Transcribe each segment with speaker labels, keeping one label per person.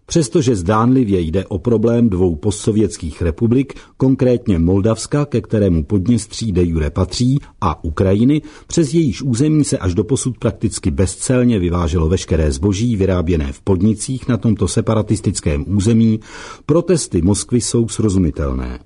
Speaker 1: Přestože zdánlivě jde o problém dvou postsovětských republik, konkrétně Moldavska, ke kterému Podněstří de jure patří, a Ukrajiny, přes jejíž území se až doposud prakticky bezcelně vyváželo veškeré zboží vyráběné v podnicích na tomto separatistickém území, protesty Moskvy jsou srozumitelné.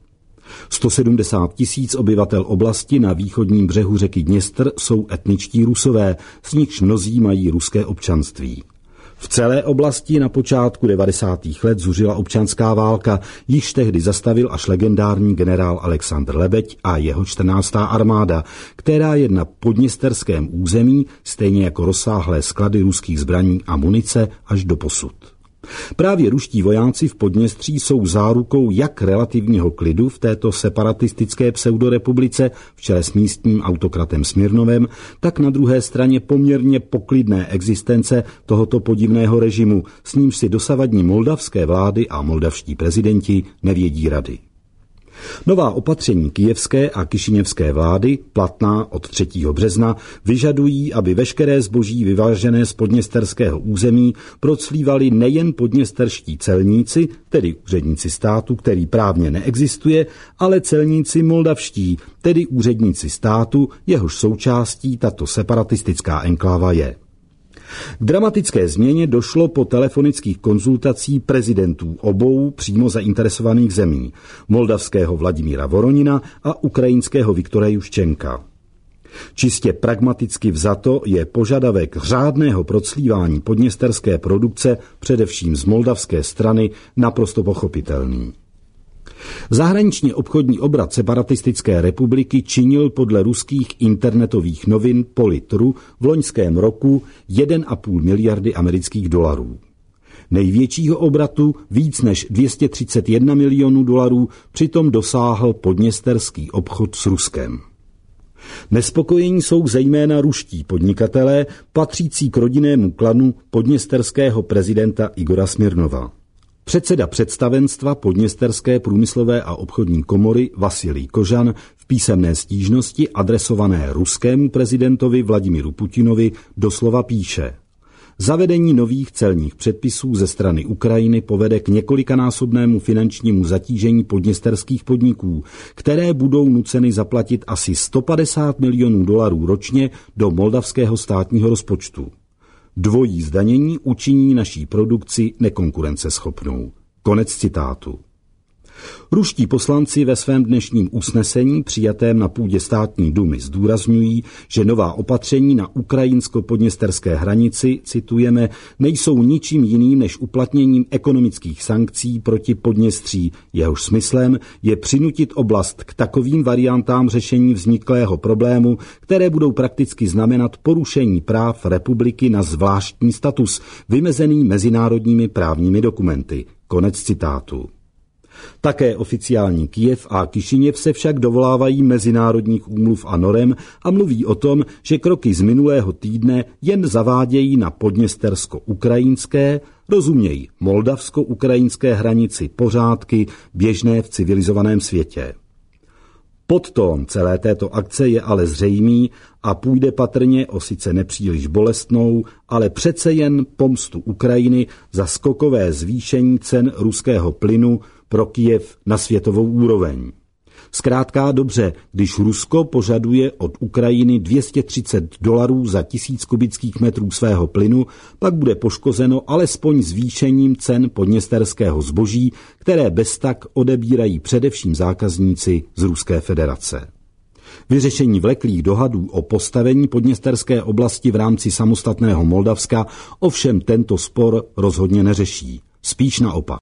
Speaker 1: 170 000 obyvatel oblasti na východním břehu řeky Dněstr jsou etničtí Rusové, z nichž mnozí mají ruské občanství. V celé oblasti na počátku 90. let zuřila občanská válka, již tehdy zastavil až legendární generál Alexandr Lebeď a jeho 14. armáda, která je na podněsterském území, stejně jako rozsáhlé sklady ruských zbraní a munice až doposud. Právě ruští vojáci v Podněstří jsou zárukou jak relativního klidu v této separatistické pseudorepublice v čele s místním autokratem Smirnovem, tak na druhé straně poměrně poklidné existence tohoto podivného režimu, s nímž si dosavadní moldavské vlády a moldavští prezidenti nevědí rady. Nová opatření kyjevské a kišiněvské vlády, platná od 3. března, vyžadují, aby veškeré zboží vyvážené z podněsterského území proclívali nejen podněsterští celníci, tedy úředníci státu, který právně neexistuje, ale celníci moldavští, tedy úředníci státu, jehož součástí tato separatistická enkláva je. K dramatické změně došlo po telefonických konzultacích prezidentů obou přímo zainteresovaných zemí, moldavského Vladimíra Voronina a ukrajinského Viktora Juščenka. Čistě pragmaticky vzato je požadavek řádného proclívání podněsterské produkce především z moldavské strany naprosto pochopitelný. Zahraniční obchodní obrat separatistické republiky činil podle ruských internetových novin Politru v loňském roku 1,5 miliardy amerických dolarů. Největšího obratu, víc než 231 milionů dolarů, přitom dosáhl podněsterský obchod s Ruskem. Nespokojení jsou zejména ruští podnikatelé, patřící k rodinnému klanu podněsterského prezidenta Igora Smirnova. Předseda představenstva Podněsterské průmyslové a obchodní komory Vasilij Kožan v písemné stížnosti adresované ruskému prezidentovi Vladimiru Putinovi doslova píše: Zavedení nových celních předpisů ze strany Ukrajiny povede k několikanásobnému finančnímu zatížení podněsterských podniků, které budou nuceny zaplatit asi 150 milionů dolarů ročně do moldavského státního rozpočtu. Dvojí zdanění učiní naší produkci nekonkurenceschopnou. Konec citátu. Ruští poslanci ve svém dnešním usnesení přijatém na půdě státní dumy zdůrazňují, že nová opatření na ukrajinsko-podněsterské hranici, citujeme, nejsou ničím jiným než uplatněním ekonomických sankcí proti Podněstří. Jehož smyslem je přinutit oblast k takovým variantám řešení vzniklého problému, které budou prakticky znamenat porušení práv republiky na zvláštní status, vymezený mezinárodními právními dokumenty. Konec citátu. Také oficiální Kyjev a Kišiněv se však dovolávají mezinárodních úmluv a norem a mluví o tom, že kroky z minulého týdne jen zavádějí na podněstersko-ukrajinské, rozuměj moldavsko-ukrajinské hranici pořádky běžné v civilizovaném světě. Podtón celé této akce je ale zřejmý a půjde patrně o sice nepříliš bolestnou, ale přece jen pomstu Ukrajiny za skokové zvýšení cen ruského plynu pro Kyjev na světovou úroveň. Zkrátka dobře, když Rusko požaduje od Ukrajiny $230 za 1000 kubických metrů svého plynu, pak bude poškozeno alespoň zvýšením cen podněsterského zboží, které beztak odebírají především zákazníci z Ruské federace. Vyřešení vleklých dohadů o postavení podněsterské oblasti v rámci samostatného Moldavska ovšem tento spor rozhodně neřeší. Spíš naopak.